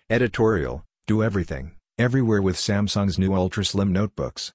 Editorial: do everything, everywhere with Samsung's new Ultra Slim notebooks.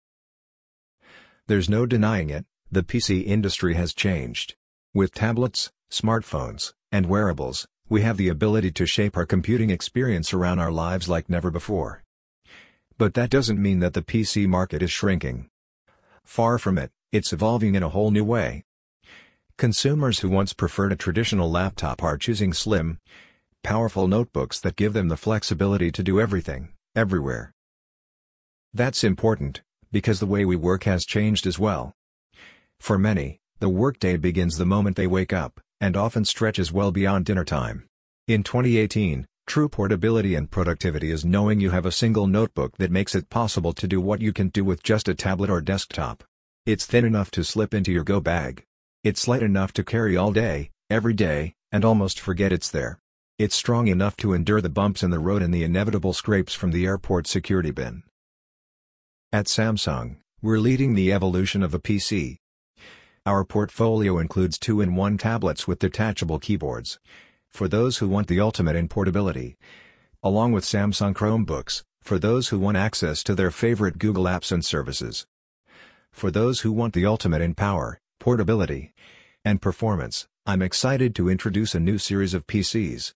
There's no denying it, the PC industry has changed. With tablets, smartphones, and wearables, we have the ability to shape our computing experience around our lives like never before. But that doesn't mean that the PC market is shrinking. Far from it, it's evolving in a whole new way. Consumers who once preferred a traditional laptop are choosing slim, powerful notebooks that give them the flexibility to do everything, everywhere. That's important, because the way we work has changed as well. For many, the workday begins the moment they wake up, and often stretches well beyond dinner time. In 2018, true portability and productivity is knowing you have a single notebook that makes it possible to do what you can do with just a tablet or desktop. It's thin enough to slip into your go bag. It's light enough to carry all day, every day, and almost forget it's there. It's strong enough to endure the bumps in the road and the inevitable scrapes from the airport security bin. At Samsung, we're leading the evolution of the PC. Our portfolio includes 2-in-1 tablets with detachable keyboards, for those who want the ultimate in portability, along with Samsung Chromebooks, for those who want access to their favorite Google apps and services. For those who want the ultimate in power, portability, and performance, I'm excited to introduce a new series of PCs.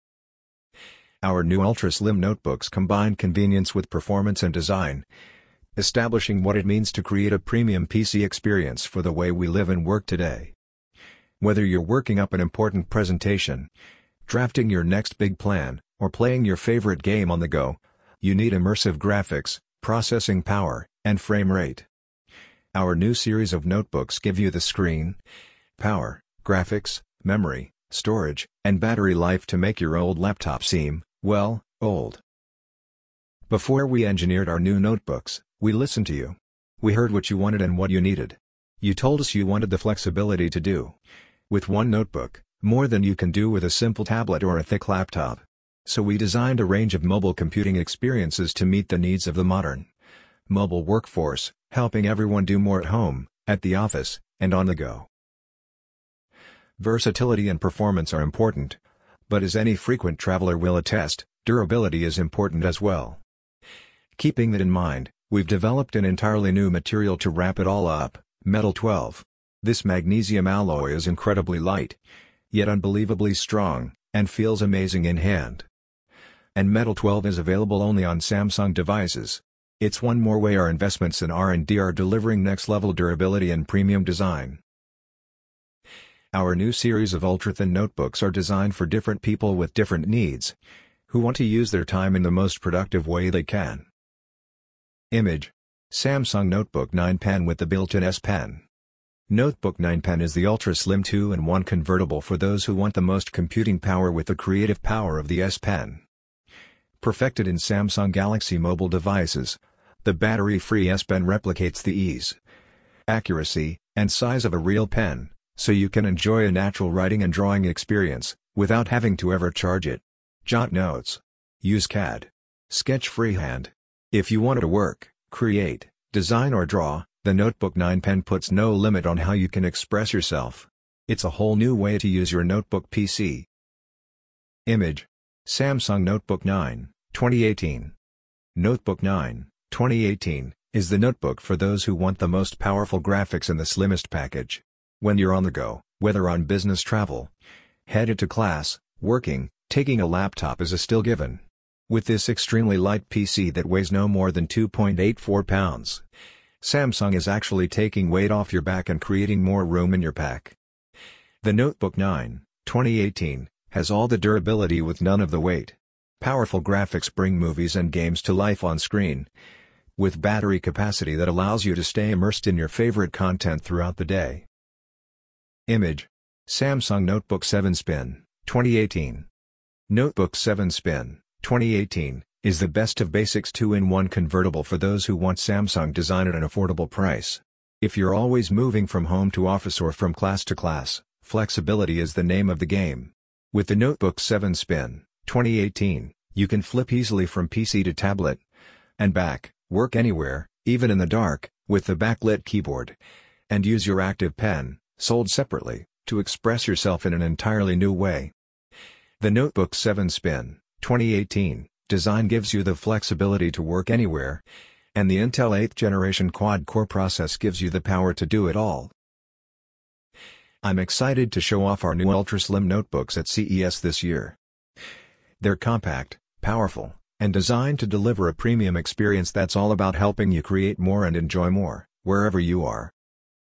Our new Ultra Slim notebooks combine convenience with performance and design, establishing what it means to create a premium PC experience for the way we live and work today. Whether you're working up an important presentation, drafting your next big plan, or playing your favorite game on the go, you need immersive graphics, processing power, and frame rate. Our new series of notebooks give you the screen, power, graphics, memory, storage, and battery life to make your old laptop seem, well, old. Before we engineered our new notebooks, we listened to you. We heard what you wanted and what you needed. You told us you wanted the flexibility to do, with one notebook, more than you can do with a simple tablet or a thick laptop. So we designed a range of mobile computing experiences to meet the needs of the modern mobile workforce, helping everyone do more at home, at the office, and on the go. Versatility and performance are important, but as any frequent traveler will attest, durability is important as well. Keeping that in mind, we've developed an entirely new material to wrap it all up, Metal 12. This magnesium alloy is incredibly light, yet unbelievably strong, and feels amazing in hand. And Metal 12 is available only on Samsung devices. It's one more way our investments in R&D are delivering next-level durability and premium design. Our new series of ultra-thin notebooks are designed for different people with different needs, who want to use their time in the most productive way they can. Image: Samsung Notebook 9 Pen with the built-in S Pen. Notebook 9 Pen is the ultra-slim 2-in-1 convertible for those who want the most computing power with the creative power of the S Pen. Perfected in Samsung Galaxy mobile devices, the battery-free S Pen replicates the ease, accuracy, and size of a real pen, so you can enjoy a natural writing and drawing experience, without having to ever charge it. Jot notes. Use CAD. Sketch freehand. If you want to work, create, design or draw, the Notebook 9 Pen puts no limit on how you can express yourself. It's a whole new way to use your notebook PC. Image: Samsung Notebook 9, 2018. Notebook 9, 2018, is the notebook for those who want the most powerful graphics in the slimmest package. When you're on the go, whether on business travel, headed to class, working, taking a laptop is a still given. With this extremely light PC that weighs no more than 2.84 pounds, Samsung is actually taking weight off your back and creating more room in your pack. The Notebook 9, 2018, has all the durability with none of the weight. Powerful graphics bring movies and games to life on screen, with battery capacity that allows you to stay immersed in your favorite content throughout the day. Image: Samsung Notebook 7 Spin, 2018. Notebook 7 Spin, 2018, is the best of basics 2-in-1 convertible for those who want Samsung design at an affordable price. If you're always moving from home to office or from class to class, flexibility is the name of the game. With the Notebook 7 Spin, 2018, you can flip easily from PC to tablet and back, work anywhere, even in the dark, with the backlit keyboard, and use your active pen, sold separately, to express yourself in an entirely new way. The Notebook 7 Spin, 2018, design gives you the flexibility to work anywhere, and the Intel 8th generation quad-core process gives you the power to do it all. I'm excited to show off our new ultra-slim notebooks at CES this year. They're compact, powerful, and designed to deliver a premium experience that's all about helping you create more and enjoy more, wherever you are.